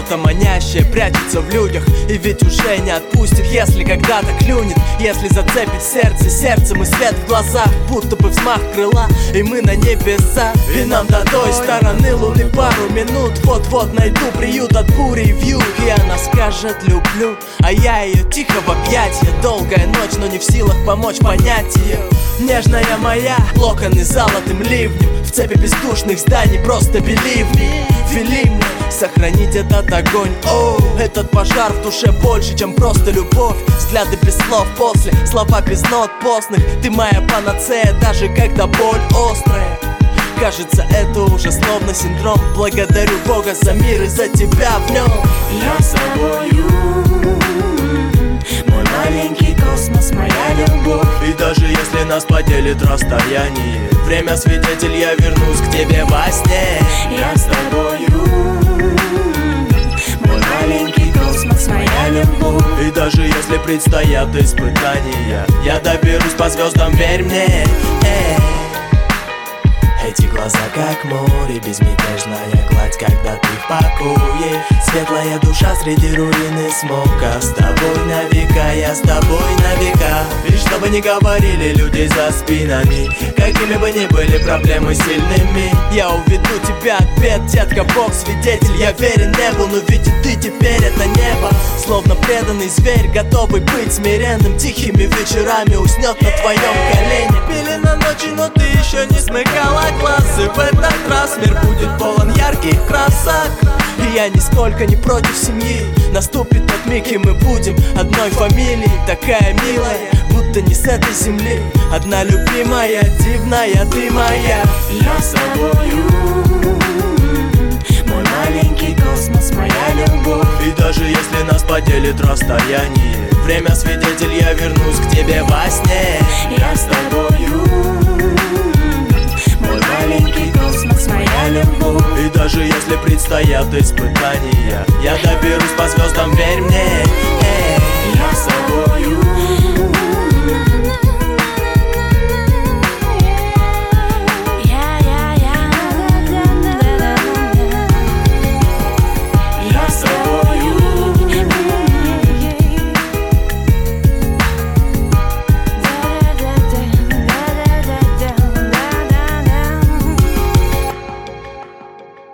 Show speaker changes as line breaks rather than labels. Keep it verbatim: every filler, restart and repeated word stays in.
Что-то манящее прячется в людях и ведь уже не отпустит, если когда-то клюнет. Если зацепит сердце сердцем и свет в глазах, будто бы взмах крыла, и мы на небеса. И нам до той стороны луны пару минут. Вот-вот найду приют от бури и вьюг, и она скажет люблю, а я ее тихо в объятия. Долгая ночь, но не в силах помочь понять ее. Нежная моя, локоны золотым ливнем, в цепи бездушных зданий просто believe me. Вели мне сохранить этот огонь. О, этот пожар в душе больше, чем просто любовь. Взгляды без слов после, слова без нот постных. Ты моя панацея, даже когда боль острая. Кажется, это уже словно синдром. Благодарю Бога за мир и за тебя в нем.
Я с тобою, мой маленький космос, моя любовь.
И даже если нас поделит расстояние, время свидетель, я вернусь к тебе во сне.
Я с тобою, мой маленький космос, моя любовь.
И даже если предстоят испытания, я доберусь по звездам, верь мне. Эй. Эти глаза как море, безмятежная гладь, когда ты в покое. Светлая душа среди руины смока. С тобой на века, я с тобой на века. И что бы ни говорили люди за спинами, какими бы ни были проблемы сильными, я уведу тебя от бед, детка, Бог свидетель. Я верен небу, но ведь и ты теперь это небо. Словно преданный зверь, готовый быть смиренным. Тихими вечерами уснет на твоем колене. Пелена ночи, но ты еще не смыкала глаз. И в этот раз мир будет полон ярких красок. И я нисколько не против семьи. Наступит тот миг, и мы будем одной фамилией. Такая милая, будто не с этой земли. Одна любимая, дивная ты моя.
Я с тобою, мой маленький космос, моя любовь.
И даже если нас поделит расстояние, время свидетель, я вернусь к тебе во сне.
Я с тобою, мой маленький космос, моя любовь.
И даже если предстоят испытания, я доберусь по звездам, верь мне.